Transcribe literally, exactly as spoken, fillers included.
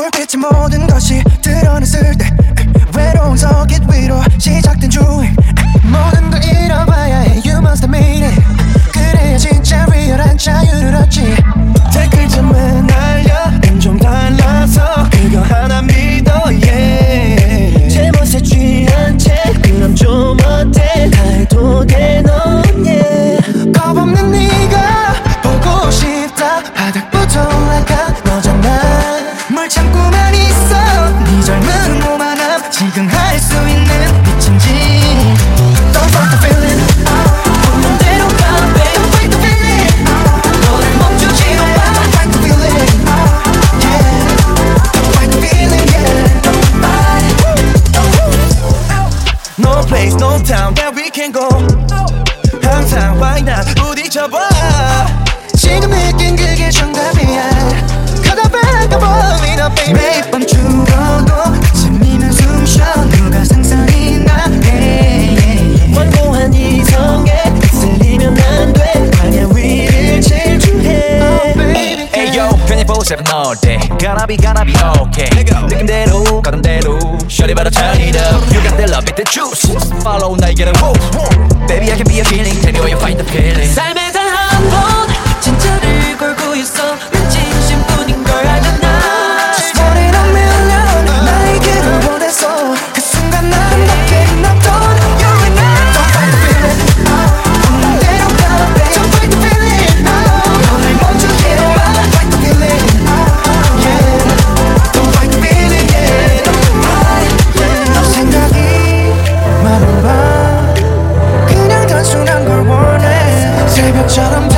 불빛의 모든 것이 드러났을 때 외로운 서깃 위로 시작된 주행 모든 걸 잃어봐야 해 You must admit it 그래야 진짜 리얼한 자유를 얻지 댓글점에 날려 난 좀 달라서 그거 하나 믿어 yeah 제멋에 취한 채 그럼 좀 어때 다 해도 돼 넌 yeah 겁없는 네가 보고 싶다 바닥부터 올라가 너잖아 뭘 참고만 있어 네 젊은 오만함 지금 할 수 있는 미친지 Don't fight the feeling 없는 대로 가 babe Don't fight the feeling 너를 멈추지 마 Don't fight the feeling yeah Don't fight the feeling yeah Don't fight No place no town that we can go 항상 why not 부딪혀봐 지금 느낀 그게 정답이야 Cause I feel like I'm falling up baby 매일 밤 죽어도 스미는 숨쉬어 누가 상상이 나 hey, yeah, yeah. 완고한 이성에 쓸리면 안돼 방향 위를 질주해 oh, baby Hey yo twenty-four seven all day Gonna be gonna be okay 느낌대로 가던대로 Shorty better turn it up You got the love with the juice Follow 날 get a move Baby I can be a feeling Tell me where you find the feeling 삶에 단 한 번 진짜를 걸고 있어 난 진심뿐인 걸 알잖아 Just want it a million 나에게로 보내서 그 순간 아름답게 끝났던 You and I Don't fight the feeling 없는 대로 가 babe Don't fight the feeling 너를 멈추지 마 Don't fight the feeling yeah Don't fight the feeling yeah Don't fight yeah 너 생각이 많은 밤 그냥 단순한 걸 원해 새벽처럼